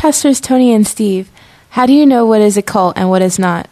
Pastors Tony and Steve, how do you know what is a cult and what is not?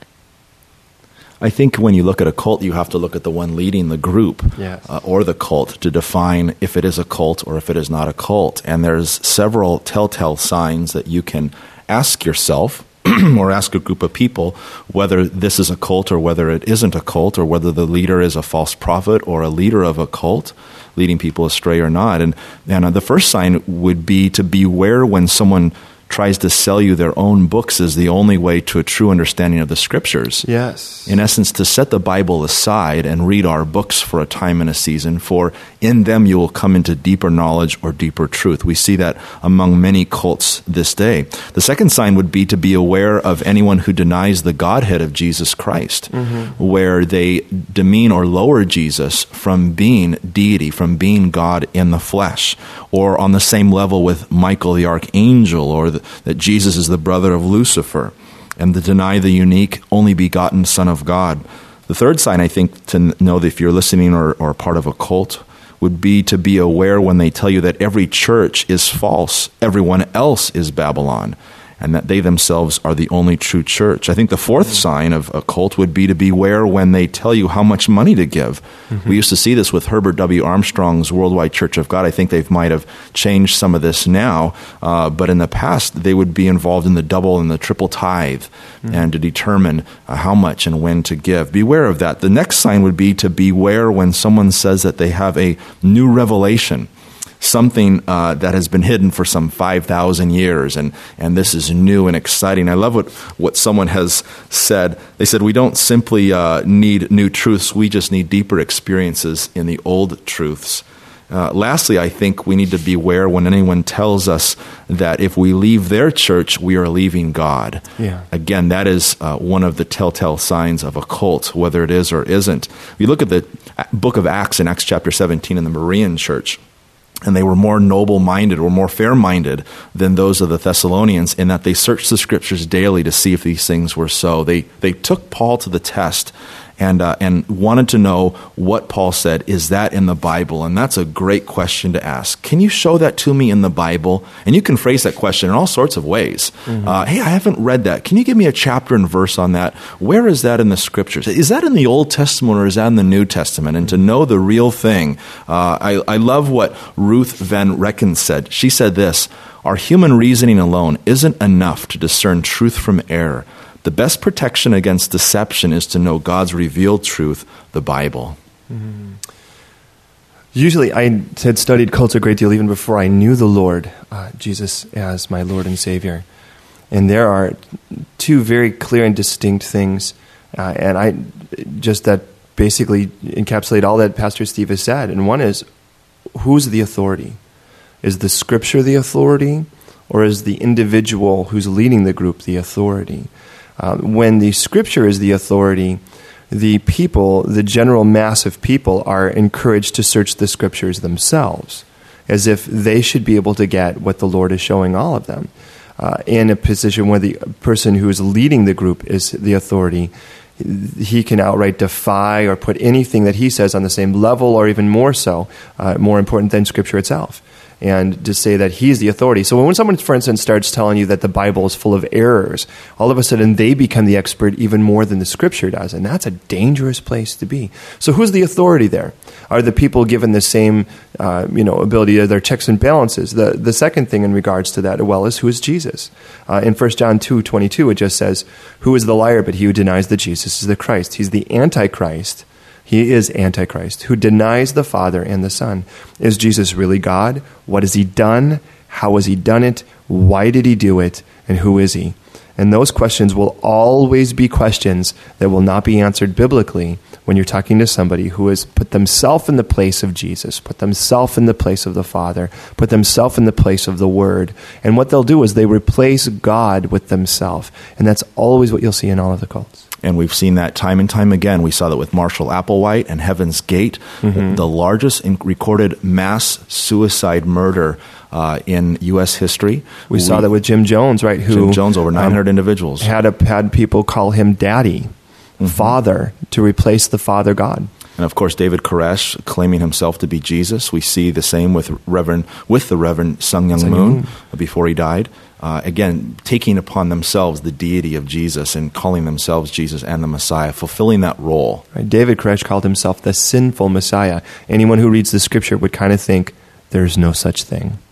I think when you look at a cult, you have to look at the one leading the group or the cult to define if it is a cult or if it is not a cult. And there's several telltale signs that you can ask yourself or ask a group of people whether this is a cult or whether it isn't a cult, or whether the leader is a false prophet or a leader of a cult leading people astray or not. And the first sign would be to beware when someone tries to sell you their own books as the only way to a true understanding of the Scriptures. Yes. In essence, to set the Bible aside and read our books for a time and a season, for in them you will come into deeper knowledge or deeper truth. We see that among many cults this day. The second sign would be to be aware of anyone who denies the Godhead of Jesus Christ, where they demean or lower Jesus from being deity, from being God in the flesh, or on the same level with Michael the archangel, or that Jesus is the brother of Lucifer, and to deny the unique, only begotten Son of God. The third sign, I think, to know that if you're listening or part of a cult, would be to be aware when they tell you that every church is false, everyone else is Babylon, and that they themselves are the only true church. I think the fourth sign of a cult would be to beware when they tell you how much money to give. We used to see this with Herbert W. Armstrong's Worldwide Church of God. I think they might have changed some of this now, but in the past they would be involved in the double and the triple tithe and to determine how much and when to give. Beware of that. The next sign would be to beware when someone says that they have a new revelation, something that has been hidden for some 5,000 years, and this is new and exciting. I love what someone has said. They said, we don't simply need new truths, we just need deeper experiences in the old truths. Lastly, I think we need to beware when anyone tells us that if we leave their church, we are leaving God. Yeah. Again, that is one of the telltale signs of a cult, whether it is or isn't. We look at the book of Acts in Acts chapter 17 in the Berean church, and they were more noble-minded or more fair-minded than those of the Thessalonians in that they searched the Scriptures daily to see if these things were so. They took Paul to the test and wanted to know what Paul said. Is that in the Bible? And that's a great question to ask. Can you show that to me in the Bible? And you can phrase that question in all sorts of ways. Hey, I haven't read that. Can you give me a chapter and verse on that? Where is that in the Scriptures? Is that in the Old Testament or is that in the New Testament? And to know the real thing. I love what Ruth Van Recken said. She said this: our human reasoning alone isn't enough to discern truth from error. The best protection against deception is to know God's revealed truth, the Bible. Usually, I had studied cults a great deal even before I knew the Lord, Jesus as my Lord and Savior. And there are two very clear and distinct things, and I just that basically encapsulate all that Pastor Steve has said. And one is, who's the authority? Is the Scripture the authority, or is the individual who's leading the group the authority? When the Scripture is the authority, the people, the general mass of people, are encouraged to search the Scriptures themselves, as if they should be able to get what the Lord is showing all of them. In a position where the person who is leading the group is the authority, he can outright defy or put anything that he says on the same level, or even more so, more important than Scripture itself, and to say that he's the authority. So when someone, for instance, starts telling you that the Bible is full of errors, all of a sudden they become the expert even more than the Scripture does, and that's a dangerous place to be. So who's the authority there? Are the people given the same ability to their checks and balances? The second thing in regards to that, well, is who is Jesus? In 1 John 2:22, it just says, who is the liar but he who denies that Jesus is the Christ? He's the Antichrist. He is Antichrist, who denies the Father and the Son. Is Jesus really God? What has he done? How has he done it? Why did he do it? And who is he? And those questions will always be questions that will not be answered biblically when you're talking to somebody who has put themselves in the place of Jesus, put themselves in the place of the Father, put themselves in the place of the Word. And what they'll do is they replace God with themselves. And that's always what you'll see in all of the cults. And we've seen that time and time again. We saw that with Marshall Applewhite and Heaven's Gate, the largest recorded mass suicide murder in U.S. history. We saw that with Jim Jones, right? Jim Jones, over 900 individuals. Had people call him Daddy, Father, to replace the Father God. And of course, David Koresh claiming himself to be Jesus. We see the same with the Reverend Sung Young Moon before he died. Again, taking upon themselves the deity of Jesus and calling themselves Jesus and the Messiah, fulfilling that role. Right. David Koresh called himself the sinful Messiah. Anyone who reads the scripture would kind of think there's no such thing.